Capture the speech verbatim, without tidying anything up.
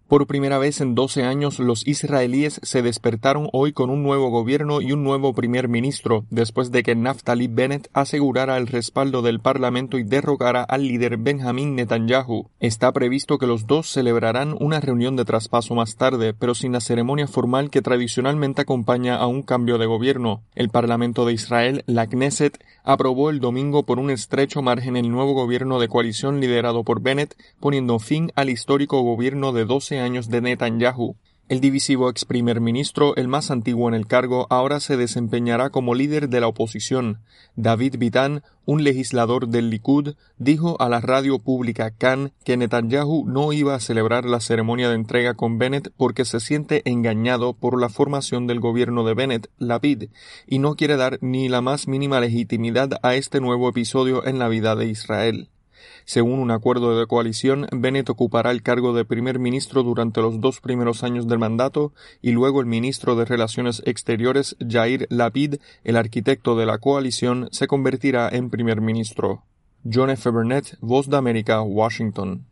Por primera vez en doce años, los israelíes se despertaron hoy con un nuevo gobierno y un nuevo primer ministro, después de que Naftali Bennett asegurara el respaldo del Parlamento y derrogara al líder Benjamín Netanyahu. Está previsto que los dos celebrarán una reunión de traspaso más tarde, pero sin la ceremonia formal que tradicionalmente acompaña a un cambio de gobierno. El Parlamento de Israel, la Knesset, aprobó el domingo por un estrecho margen el nuevo gobierno de coalición liderado por Bennett, poniendo fin al histórico gobierno de doce años de Netanyahu. El divisivo ex primer ministro, el más antiguo en el cargo, ahora se desempeñará como líder de la oposición. David Bitan, un legislador del Likud, dijo a la radio pública Kan que Netanyahu no iba a celebrar la ceremonia de entrega con Bennett porque se siente engañado por la formación del gobierno de Bennett, Lapid, y no quiere dar ni la más mínima legitimidad a este nuevo episodio en la vida de Israel. Según un acuerdo de coalición, Bennett ocupará el cargo de primer ministro durante los dos primeros años del mandato y luego el ministro de Relaciones Exteriores, Yair Lapid, el arquitecto de la coalición, se convertirá en primer ministro. John F. Burnett, Voz de América, Washington.